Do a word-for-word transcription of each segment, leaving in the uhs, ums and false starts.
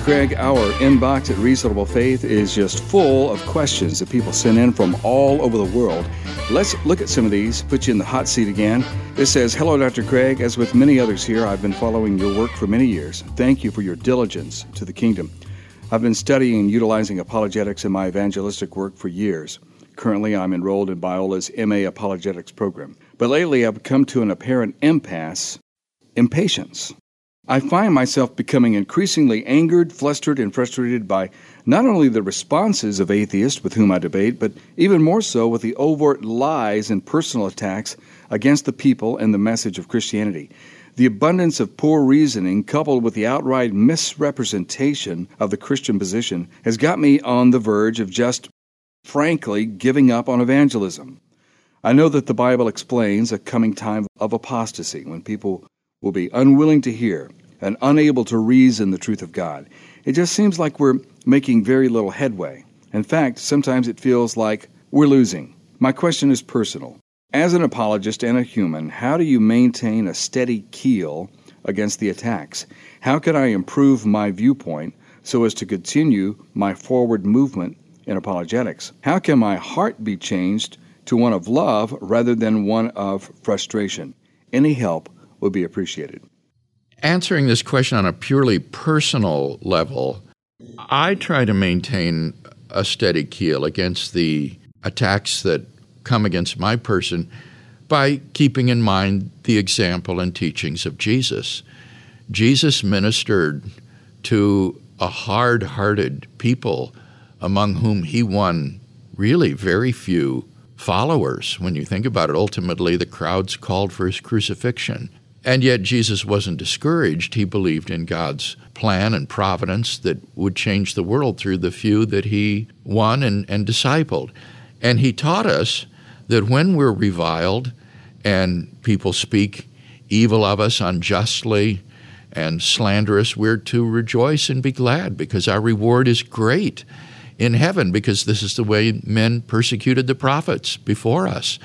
Craig, our inbox at Reasonable Faith is just full of questions that people send in from all over the world. Let's look at some of these, put you in the hot seat again. This says, "Hello, Doctor Craig. As with many others here, I've been following your work for many years. Thank you for your diligence to the kingdom. I've been studying and utilizing apologetics in my evangelistic work for years. Currently, I'm enrolled in Biola's M A Apologetics program. But lately, I've come to an apparent impasse, impatience. I find myself becoming increasingly angered, flustered, and frustrated by not only the responses of atheists with whom I debate, but even more so with the overt lies and personal attacks against the people and the message of Christianity. The abundance of poor reasoning, coupled with the outright misrepresentation of the Christian position, has got me on the verge of just, frankly, giving up on evangelism. I know that the Bible explains a coming time of apostasy when people will be unwilling to hear and unable to reason the truth of God. It just seems like we're making very little headway. In fact, sometimes it feels like we're losing. My question is personal. As an apologist and a human, how do you maintain a steady keel against the attacks? How can I improve my viewpoint so as to continue my forward movement in apologetics? How can my heart be changed to one of love rather than one of frustration? Any help would be appreciated." Answering this question on a purely personal level, I try to maintain a steady keel against the attacks that come against my person by keeping in mind the example and teachings of Jesus. Jesus ministered to a hard-hearted people among whom he won really very few followers. When you think about it, ultimately the crowds called for his crucifixion. And yet Jesus wasn't discouraged. He believed in God's plan and providence that would change the world through the few that he won and, and discipled. And he taught us that when we're reviled and people speak evil of us unjustly and slander us, we're to rejoice and be glad because our reward is great in heaven, because this is the way men persecuted the prophets before us.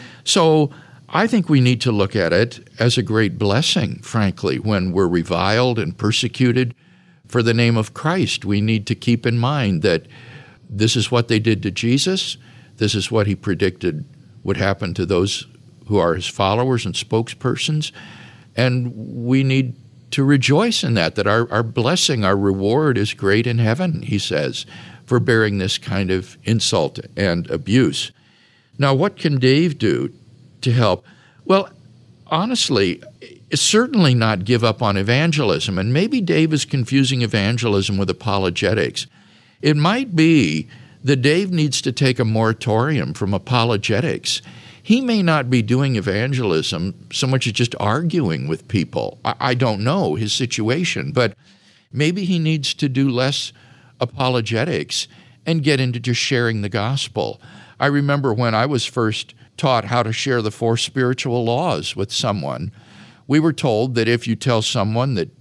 So I think we need to look at it as a great blessing, frankly, when we're reviled and persecuted for the name of Christ. We need to keep in mind that this is what they did to Jesus. This is what he predicted would happen to those who are his followers and spokespersons. And we need to rejoice in that, that our, our blessing, our reward is great in heaven, he says, for bearing this kind of insult and abuse. Now, what can Dave do to help? Well, honestly, certainly not give up on evangelism. And maybe Dave is confusing evangelism with apologetics. It might be that Dave needs to take a moratorium from apologetics. He may not be doing evangelism so much as just arguing with people. I, I don't know his situation, but maybe he needs to do less apologetics and get into just sharing the gospel. I remember when I was first taught how to share the four spiritual laws with someone, we were told that if you tell someone that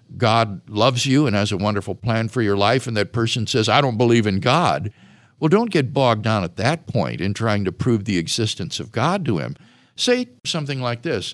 God loves you and has a wonderful plan for your life, and that person says, "I don't believe in God," well, don't get bogged down at that point in trying to prove the existence of God to him. Say something like this: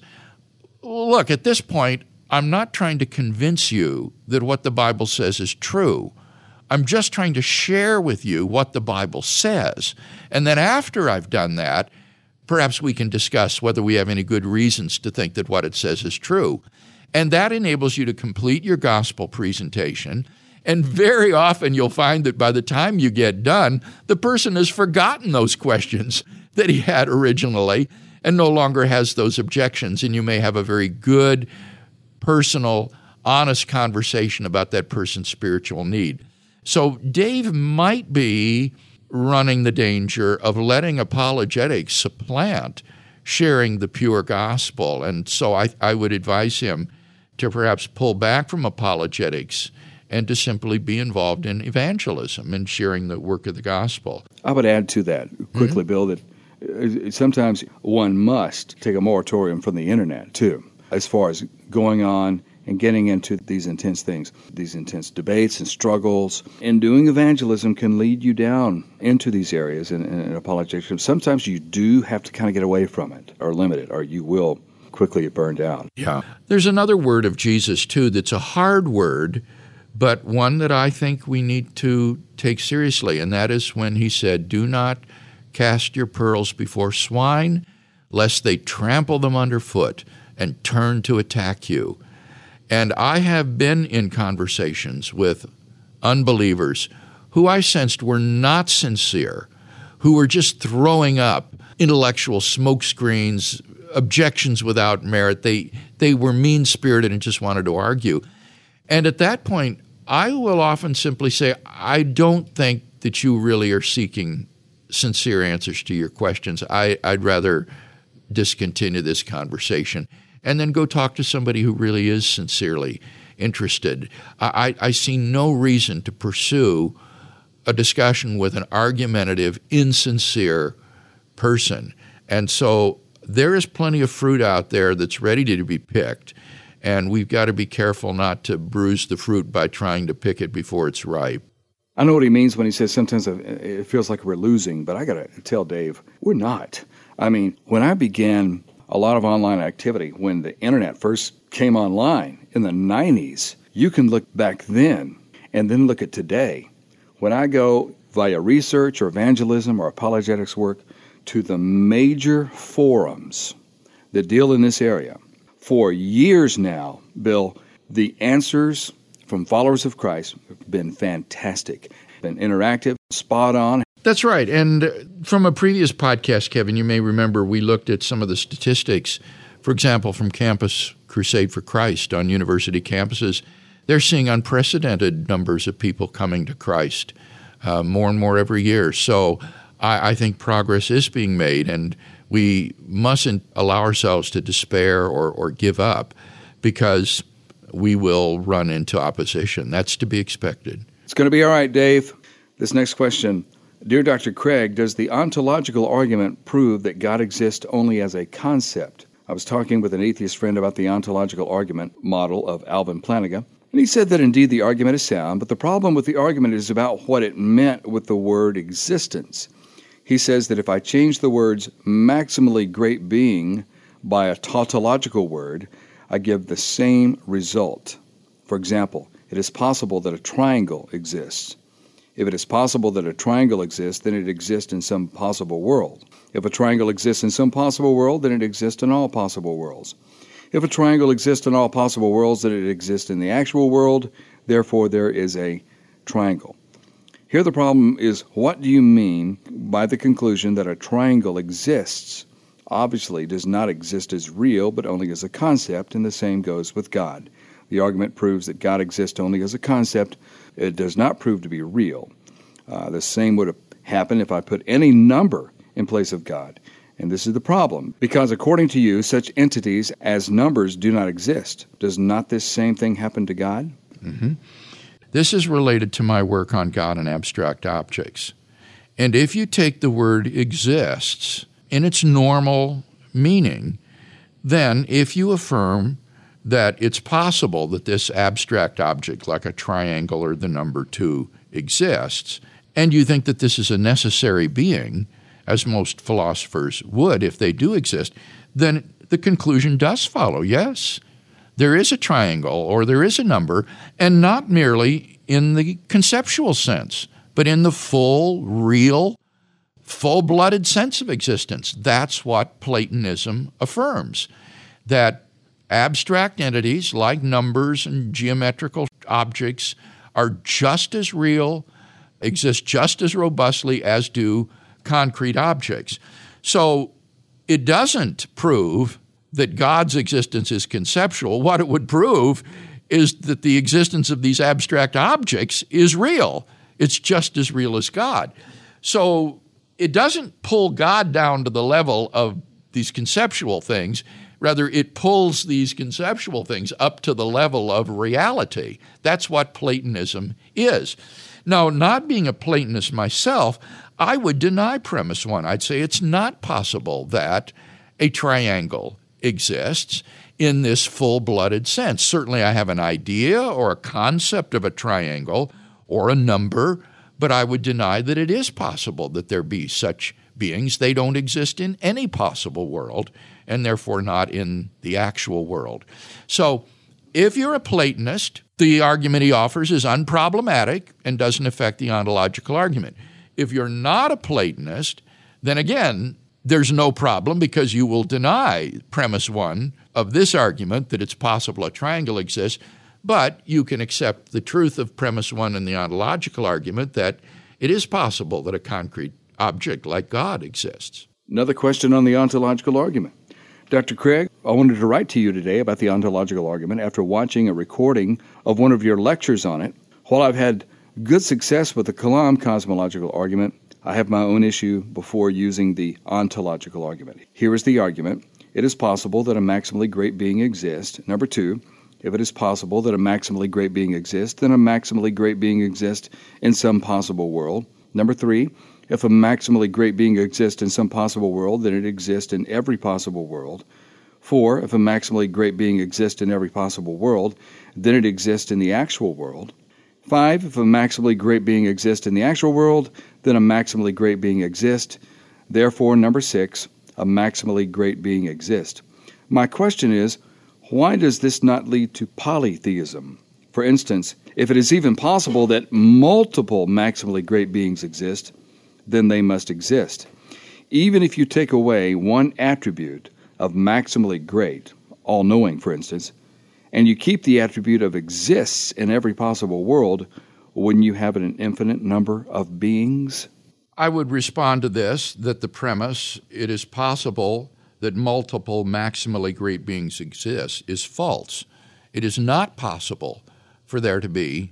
"Look, at this point, I'm not trying to convince you that what the Bible says is true. I'm just trying to share with you what the Bible says. And then after I've done that, perhaps we can discuss whether we have any good reasons to think that what it says is true." And that enables you to complete your gospel presentation. And very often you'll find that by the time you get done, the person has forgotten those questions that he had originally and no longer has those objections. And you may have a very good, personal, honest conversation about that person's spiritual need. So Dave might be running the danger of letting apologetics supplant sharing the pure gospel. And so I, I would advise him to perhaps pull back from apologetics and to simply be involved in evangelism and sharing the work of the gospel. I would add to that quickly, Mm-hmm. Bill, that uh, sometimes one must take a moratorium from the internet, too, as far as going on and getting into these intense things, these intense debates and struggles. And doing evangelism can lead you down into these areas in, in apologetics. Sometimes you do have to kind of get away from it or limit it, or you will quickly get burned out. Yeah. There's another word of Jesus, too, that's a hard word, but one that I think we need to take seriously, and that is when he said, "Do not cast your pearls before swine, lest they trample them underfoot and turn to attack you." And I have been in conversations with unbelievers who I sensed were not sincere, who were just throwing up intellectual smokescreens, objections without merit. They they were mean-spirited and just wanted to argue. And at that point, I will often simply say, I don't think that you really are seeking sincere answers to your questions. I, I'd rather discontinue this conversation and then go talk to somebody who really is sincerely interested. I, I see no reason to pursue a discussion with an argumentative, insincere person. And so there is plenty of fruit out there that's ready to be picked, and we've got to be careful not to bruise the fruit by trying to pick it before it's ripe. I know what he means when he says sometimes it feels like we're losing, but I got to tell Dave, we're not. I mean, when I began a lot of online activity, when the internet first came online in the nineties, you can look back then and then look at today. When I go via research or evangelism or apologetics work to the major forums that deal in this area, for years now, Bill, the answers from followers of Christ have been fantastic, been interactive, spot on. That's right. And from a previous podcast, Kevin, you may remember we looked at some of the statistics, for example, from Campus Crusade for Christ on university campuses. They're seeing unprecedented numbers of people coming to Christ, uh, more and more every year. So I, I think progress is being made, and we mustn't allow ourselves to despair or, or give up, because we will run into opposition. That's to be expected. It's going to be all right, Dave. This next question. Dear Doctor Craig, does the ontological argument prove that God exists only as a concept? I was talking with an atheist friend about the ontological argument model of Alvin Plantinga, and he said that indeed the argument is sound, but the problem with the argument is about what it meant with the word existence. He says that if I change the words maximally great being by a tautological word, I give the same result. For example, it is possible that a triangle exists. If it is possible that a triangle exists, then it exists in some possible world. If a triangle exists in some possible world, then it exists in all possible worlds. If a triangle exists in all possible worlds, then it exists in the actual world. Therefore, there is a triangle. Here the problem is, what do you mean by the conclusion that a triangle exists? Obviously does not exist as real, but only as a concept, and the same goes with God. The argument proves that God exists only as a concept. It does not prove to be real. Uh, the same would have happened if I put any number in place of God. And this is the problem, because according to you, such entities as numbers do not exist. Does not this same thing happen to God? Mm-hmm. This is related to my work on God and abstract objects. And if you take the word exists in its normal meaning, then if you affirm that it's possible that this abstract object, like a triangle or the number two, exists, and you think that this is a necessary being, as most philosophers would if they do exist, then the conclusion does follow, yes. There is a triangle or there is a number, and not merely in the conceptual sense, but in the full, real, full-blooded sense of existence. That's what Platonism affirms, that abstract entities like numbers and geometrical objects are just as real, exist just as robustly as do concrete objects. So it doesn't prove that God's existence is conceptual. What it would prove is that the existence of these abstract objects is real. It's just as real as God. So it doesn't pull God down to the level of these conceptual things. Rather, it pulls these conceptual things up to the level of reality. That's what Platonism is. Now, not being a Platonist myself, I would deny premise one. I'd say it's not possible that a triangle exists in this full-blooded sense. Certainly I have an idea or a concept of a triangle or a number, but I would deny that it is possible that there be such beings. They don't exist in any possible world, and therefore not in the actual world. So If you're a Platonist, the argument he offers is unproblematic and doesn't affect the ontological argument. If you're not a Platonist, then again, there's no problem because you will deny premise one of this argument that it's possible a triangle exists, but you can accept the truth of premise one in the ontological argument that it is possible that a concrete object like God exists. Another question on the ontological argument. Doctor Craig, I wanted to write to you today about the ontological argument after watching a recording of one of your lectures on it. While I've had good success with the Kalam cosmological argument, I have my own issue before using the ontological argument. Here is the argument. It is possible that a maximally great being exists. Number two, if it is possible that a maximally great being exists, then a maximally great being exists in some possible world. Number three, if a maximally great being exists in some possible world, then it exists in every possible world. Four, if a maximally great being exists in every possible world, then it exists in the actual world. Five, if a maximally great being exists in the actual world, then a maximally great being exists. Therefore, number six, a maximally great being exists. My question is, why does this not lead to polytheism? For instance, if it is even possible that multiple maximally great beings exist, then they must exist. Even if you take away one attribute of maximally great, all-knowing, for instance, and you keep the attribute of exists in every possible world, wouldn't you have an infinite number of beings? I would respond to this that the premise, it is possible that multiple maximally great beings exist, is false. It is not possible for there to be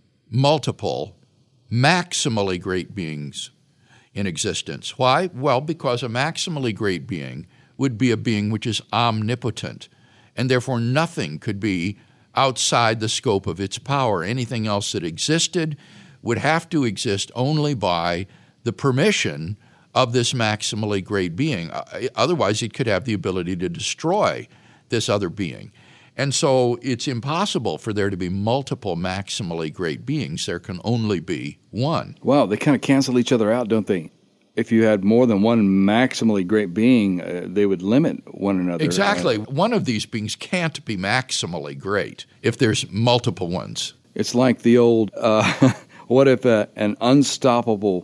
multiple maximally great beings in existence. Why? Well, because a maximally great being would be a being which is omnipotent, and therefore nothing could be outside the scope of its power. Anything else that existed would have to exist only by the permission of this maximally great being. Otherwise, it could have the ability to destroy this other being. And so it's impossible for there to be multiple maximally great beings. There can only be one. Wow, they kind of cancel each other out, don't they? If you had more than one maximally great being, uh, they would limit one another. Exactly. Uh, one of these beings can't be maximally great if there's multiple ones. It's like the old, uh, what if uh, an unstoppable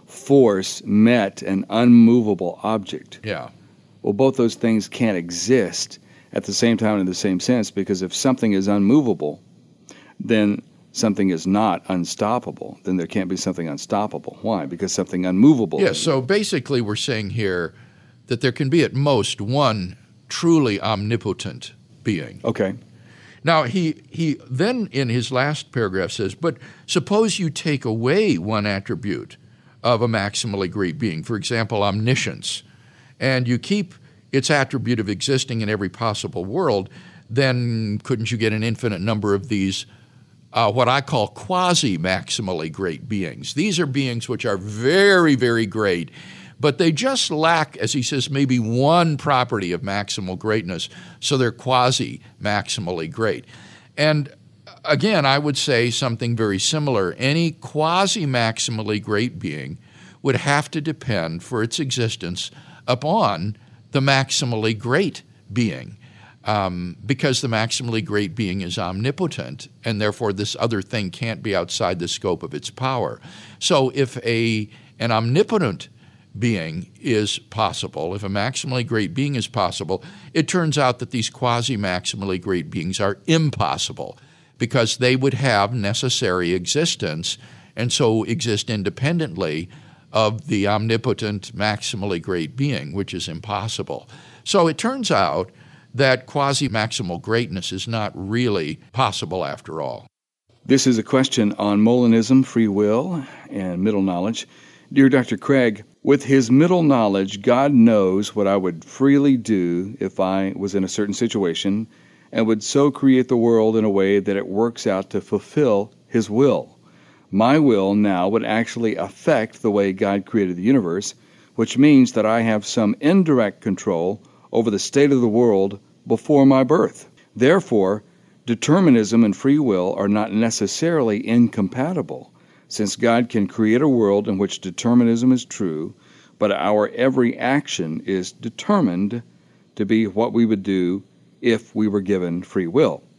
force met an unmovable object? Yeah. Well, both those things can't exist at the same time in the same sense, because if something is unmovable, then something is not unstoppable. Then there can't be something unstoppable. Why? Because something unmovable. Yes, yeah, so basically we're saying here that there can be at most one truly omnipotent being. Okay. Now, he, he then in his last paragraph says, but suppose you take away one attribute of a maximally great being, for example, omniscience, and you keep its attribute of existing in every possible world, then couldn't you get an infinite number of these Uh, what I call quasi-maximally great beings? These are beings which are very, very great, but they just lack, as he says, maybe one property of maximal greatness, so they're quasi-maximally great. And again, I would say something very similar. Any quasi-maximally great being would have to depend for its existence upon the maximally great being. Um, because the maximally great being is omnipotent, and therefore this other thing can't be outside the scope of its power. So if a an omnipotent being is possible, if a maximally great being is possible, it turns out that these quasi-maximally great beings are impossible, because they would have necessary existence and so exist independently of the omnipotent maximally great being, which is impossible. So it turns out that quasi-maximal greatness is not really possible after all. This is a question on Molinism, free will, and middle knowledge. Dear Doctor Craig, with his middle knowledge, God knows what I would freely do if I was in a certain situation and would so create the world in a way that it works out to fulfill his will. My will now would actually affect the way God created the universe, which means that I have some indirect control over the state of the world before my birth. Therefore, determinism and free will are not necessarily incompatible, since God can create a world in which determinism is true, but our every action is determined to be what we would do if we were given free will.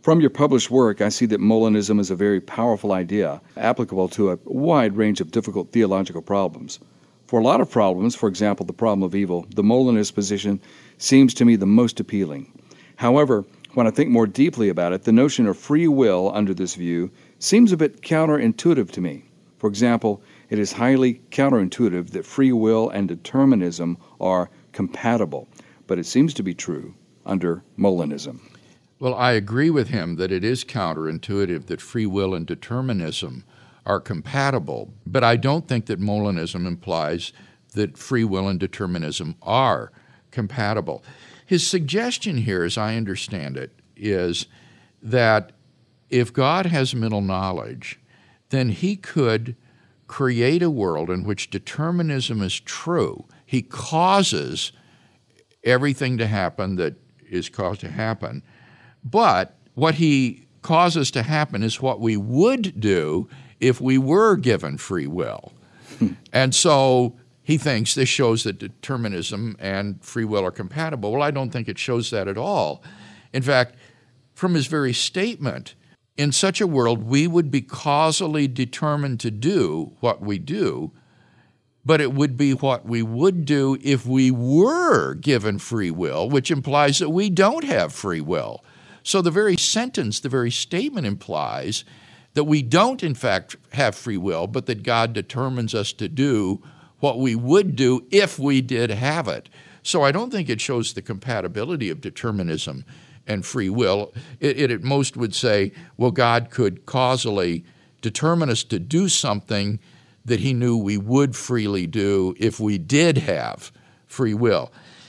From your published work, I see that Molinism is a very powerful idea, applicable to a wide range of difficult theological problems. For a lot of problems, for example, the problem of evil, the Molinist position seems to me the most appealing. However, when I think more deeply about it, the notion of free will under this view seems a bit counterintuitive to me. For example, it is highly counterintuitive that free will and determinism are compatible, but it seems to be true under Molinism. Well, I agree with him that it is counterintuitive that free will and determinism are compatible, but I don't think that Molinism implies that free will and determinism are compatible. His suggestion here, as I understand it, is that if God has mental knowledge, then he could create a world in which determinism is true. He causes everything to happen that is caused to happen, but what he causes to happen is what we would do if we were given free will. And so he thinks this shows that determinism and free will are compatible. Well, I don't think it shows that at all. In fact, from his very statement, in such a world, we would be causally determined to do what we do, but it would be what we would do if we were given free will, which implies that we don't have free will. So the very sentence, the very statement implies that we don't, in fact, have free will, but that God determines us to do what we would do if we did have it. So I don't think it shows the compatibility of determinism and free will. It, it at most would say, well, God could causally determine us to do something that he knew we would freely do if we did have free will.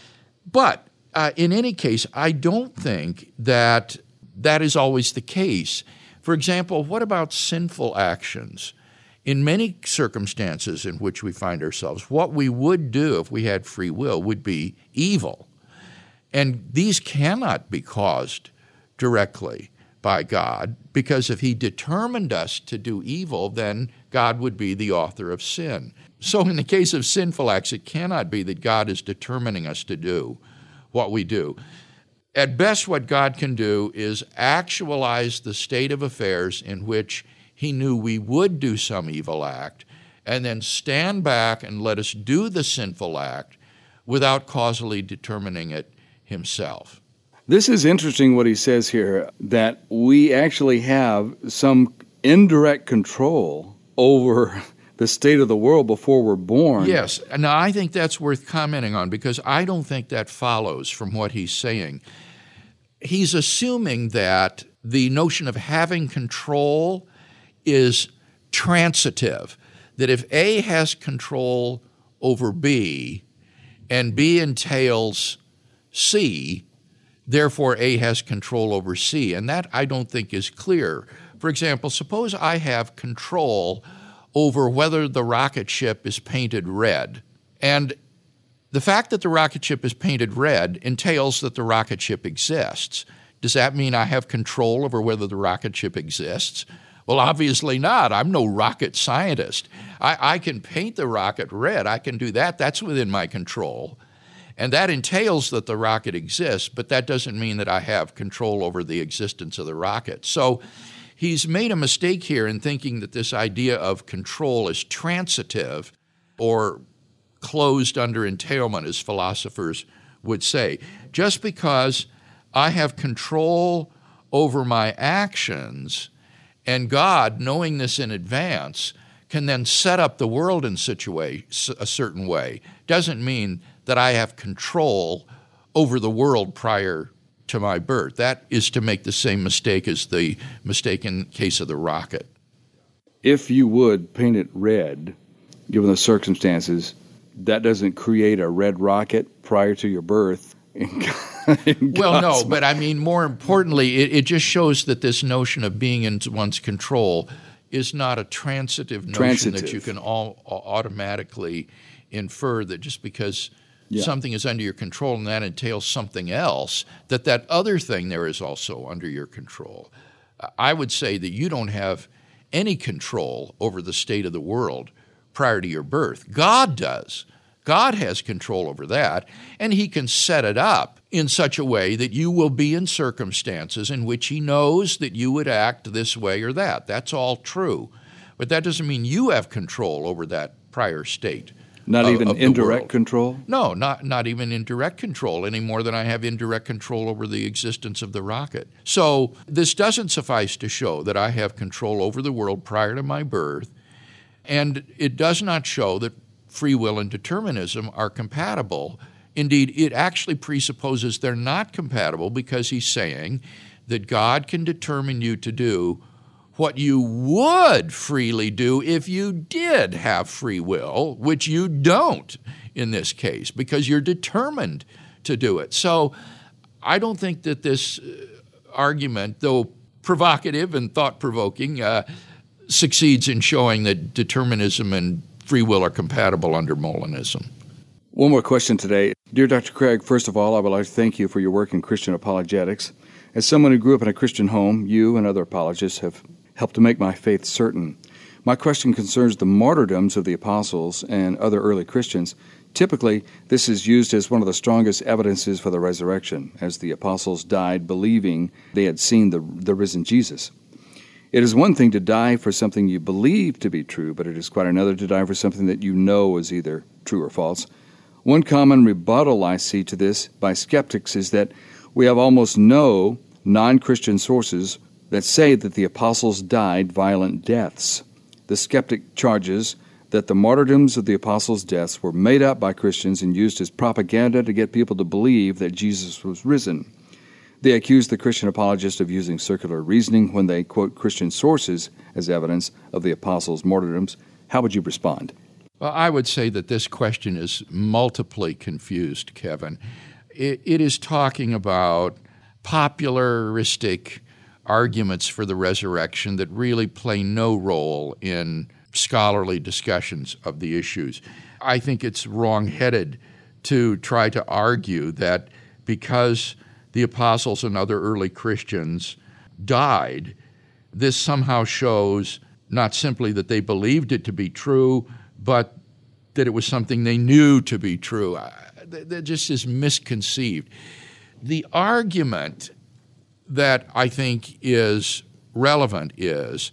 But uh, in any case, I don't think that that is always the case. For example, what about sinful actions? In many circumstances in which we find ourselves, what we would do if we had free will would be evil. And these cannot be caused directly by God, because if he determined us to do evil, then God would be the author of sin. So in the case of sinful acts, it cannot be that God is determining us to do what we do. At best, what God can do is actualize the state of affairs in which he knew we would do some evil act, and then stand back and let us do the sinful act without causally determining it himself. This is interesting what he says here, that we actually have some indirect control over the state of the world before we're born. Yes. Now, I think that's worth commenting on, because I don't think that follows from what he's saying. He's assuming that the notion of having control is transitive, that if A has control over B and B entails C, therefore A has control over C. And that I don't think is clear. For example, suppose I have control over whether the rocket ship is painted red. And the fact that the rocket ship is painted red entails that the rocket ship exists. Does that mean I have control over whether the rocket ship exists? Well, obviously not. I'm no rocket scientist. I, I can paint the rocket red. I can do that. That's within my control. And that entails that the rocket exists, but that doesn't mean that I have control over the existence of the rocket. So he's made a mistake here in thinking that this idea of control is transitive or closed under entailment, as philosophers would say. Just because I have control over my actions, and God, knowing this in advance, can then set up the world in such a way, a certain way, doesn't mean that I have control over the world prior to my birth. That is to make the same mistake as the mistake in the case of the rocket. If you would paint it red, given the circumstances, that doesn't create a red rocket prior to your birth. In in well, no, God's but I mean, more importantly, it, it just shows that this notion of being in one's control is not a transitive notion Transitive. that you can all automatically infer that just because Yeah. something is under your control and that entails something else, that that other thing there is also under your control. I would say that you don't have any control over the state of the world prior to your birth. God does. God has control over that, and he can set it up in such a way that you will be in circumstances in which he knows that you would act this way or that. That's all true. But that doesn't mean you have control over that prior state. Not of, even of indirect control? No, not, not even indirect control any more than I have indirect control over the existence of the rocket. So this doesn't suffice to show that I have control over the world prior to my birth, and it does not show that free will and determinism are compatible. Indeed, it actually presupposes they're not compatible because he's saying that God can determine you to do what you would freely do if you did have free will, which you don't in this case because you're determined to do it. So I don't think that this argument, though provocative and thought-provoking, uh, succeeds in showing that determinism and free will are compatible under Molinism. One more question today. Dear Doctor Craig, first of all, I would like to thank you for your work in Christian apologetics. As someone who grew up in a Christian home, you and other apologists have helped to make my faith certain. My question concerns the martyrdoms of the apostles and other early Christians. Typically, this is used as one of the strongest evidences for the resurrection, as the apostles died believing they had seen the, the risen Jesus. It is one thing to die for something you believe to be true, but it is quite another to die for something that you know is either true or false. One common rebuttal I see to this by skeptics is that we have almost no non-Christian sources that say that the apostles died violent deaths. The skeptic charges that the martyrdoms of the apostles' deaths were made up by Christians and used as propaganda to get people to believe that Jesus was risen. They accuse the Christian apologists of using circular reasoning when they quote Christian sources as evidence of the apostles' martyrdoms. How would you respond? Well, I would say that this question is multiply confused, Kevin. It, it is talking about popularistic arguments for the resurrection that really play no role in scholarly discussions of the issues. I think it's wrong-headed to try to argue that because the apostles and other early Christians died, this somehow shows not simply that they believed it to be true, but that it was something they knew to be true. That just is misconceived. The argument that I think is relevant is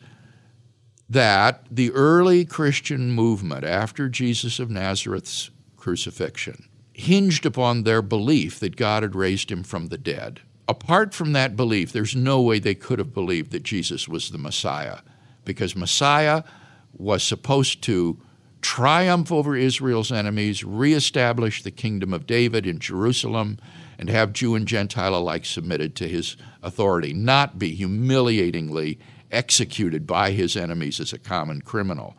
that the early Christian movement after Jesus of Nazareth's crucifixion hinged upon their belief that God had raised him from the dead. Apart from that belief, there's no way they could have believed that Jesus was the Messiah, because Messiah was supposed to triumph over Israel's enemies, reestablish the kingdom of David in Jerusalem, and have Jew and Gentile alike submitted to his authority, not be humiliatingly executed by his enemies as a common criminal.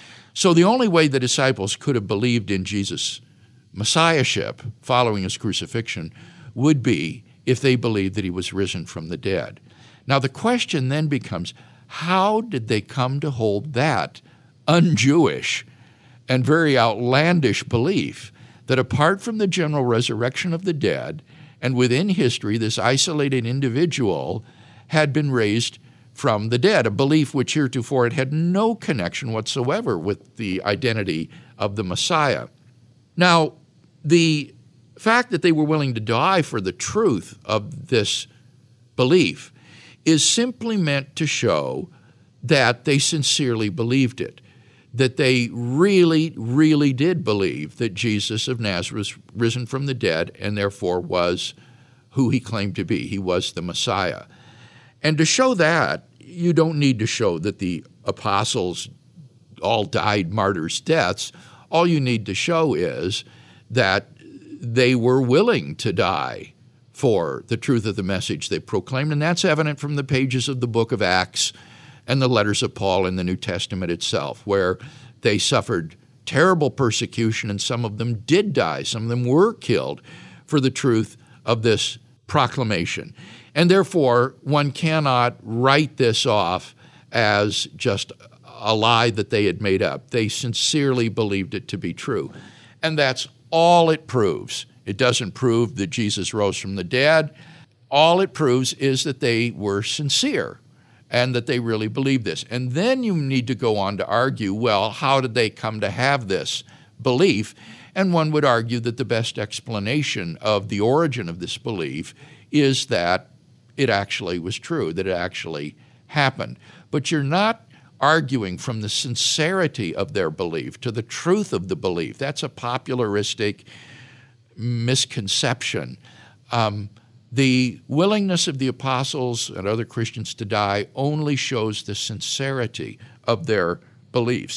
So the only way the disciples could have believed in Jesus' messiahship following his crucifixion would be if they believed that he was risen from the dead. Now the question then becomes, how did they come to hold that un-Jewish and very outlandish belief that apart from the general resurrection of the dead, and within history this isolated individual had been raised from the dead, a belief which heretofore had had no connection whatsoever with the identity of the Messiah. Now, the fact that they were willing to die for the truth of this belief is simply meant to show that they sincerely believed it, that they really, really did believe that Jesus of Nazareth was risen from the dead and therefore was who he claimed to be. He was the Messiah. And to show that, you don't need to show that the apostles all died martyrs' deaths. All you need to show is that they were willing to die for the truth of the message they proclaimed, and that's evident from the pages of the book of Acts and the letters of Paul in the New Testament itself, where they suffered terrible persecution, and some of them did die. Some of them were killed for the truth of this proclamation. And therefore, one cannot write this off as just a lie that they had made up. They sincerely believed it to be true. And that's all it proves. It doesn't prove that Jesus rose from the dead. All it proves is that they were sincere and that they really believed this. And then you need to go on to argue, well, how did they come to have this belief? And one would argue that the best explanation of the origin of this belief is that it actually was true, that it actually happened. But you're not arguing from the sincerity of their belief to the truth of the belief. That's a popularistic misconception. Um, the willingness of the apostles and other Christians to die only shows the sincerity of their beliefs.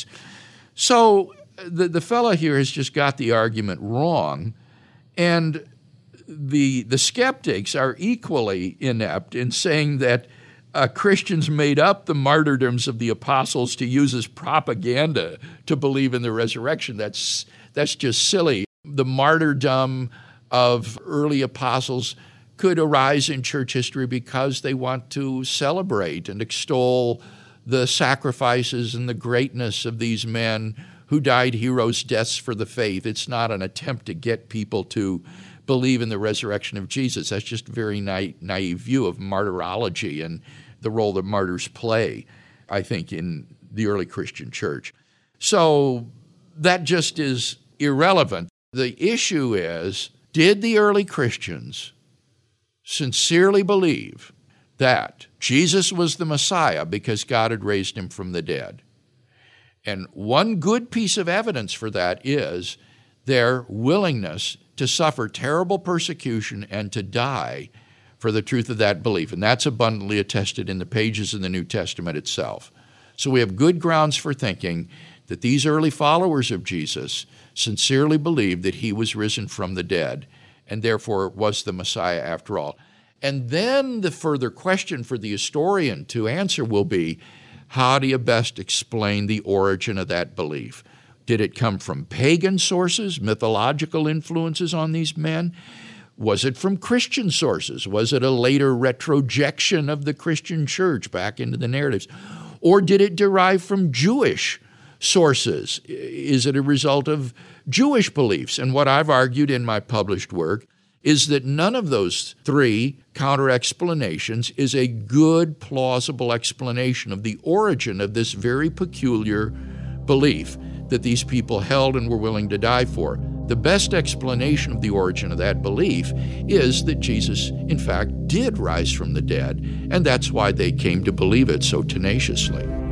So the, the fellow here has just got the argument wrong, and the, the skeptics are equally inept in saying that Uh, Christians made up the martyrdoms of the apostles to use as propaganda to believe in the resurrection. That's that's just silly. The martyrdom of early apostles could arise in church history because they want to celebrate and extol the sacrifices and the greatness of these men who died heroes' deaths for the faith. It's not an attempt to get people to believe in the resurrection of Jesus. That's just a very na- naive view of martyrology and the role that martyrs play, I think, in the early Christian church. So that just is irrelevant. The issue is, did the early Christians sincerely believe that Jesus was the Messiah because God had raised him from the dead? And one good piece of evidence for that is their willingness to suffer terrible persecution and to die for the truth of that belief. And that's abundantly attested in the pages of the New Testament itself. So we have good grounds for thinking that these early followers of Jesus sincerely believed that he was risen from the dead and therefore was the Messiah after all. And then the further question for the historian to answer will be, how do you best explain the origin of that belief? Did it come from pagan sources, mythological influences on these men? Was it from Christian sources? Was it a later retrojection of the Christian church back into the narratives? Or did it derive from Jewish sources? Is it a result of Jewish beliefs? And what I've argued in my published work is that none of those three counter-explanations is a good, plausible explanation of the origin of this very peculiar belief that these people held and were willing to die for. The best explanation of the origin of that belief is that Jesus, in fact, did rise from the dead, and that's why they came to believe it so tenaciously.